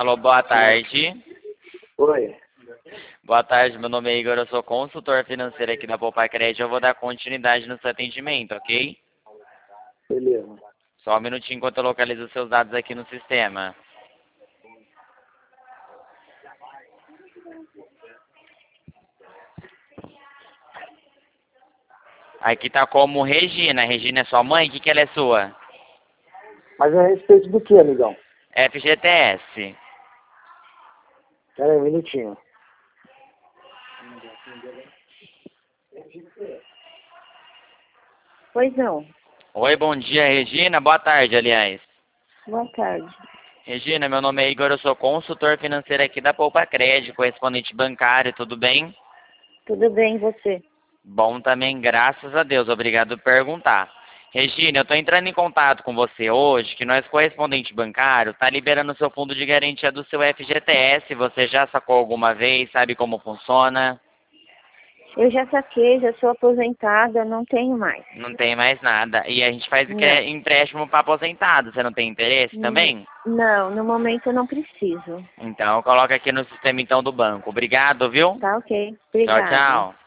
Alô, boa tarde. Oi. Boa tarde, meu nome é Igor, eu sou consultor financeiro aqui da Poupa Crédito. Eu vou dar continuidade no seu atendimento, ok? Beleza. Só um minutinho enquanto eu localizo os seus dados aqui no sistema. Aqui tá como Regina. Regina é sua mãe? O que ela é sua? Mas é a respeito do que, amigão? FGTS. Pera aí, um minutinho. Pois não. Oi, bom dia, Regina. Boa tarde, aliás. Boa tarde. Regina, meu nome é Igor, eu sou consultor financeiro aqui da Poupa Crédito, correspondente bancário, tudo bem? Tudo bem, e você? Bom também, graças a Deus. Obrigado por perguntar. Regina, eu estou entrando em contato com você hoje, que nós, correspondente bancário, está liberando o seu fundo de garantia do seu FGTS. Você já sacou alguma vez? Sabe como funciona? Eu já saquei, já sou aposentada, não tenho mais. Não tem mais nada. E a gente faz Não. empréstimo para aposentado. Você não tem interesse também? Não, no momento eu não preciso. Então, coloca aqui no sistema então do banco. Obrigado, viu? Tá ok. Tchau, Obrigada. tchau.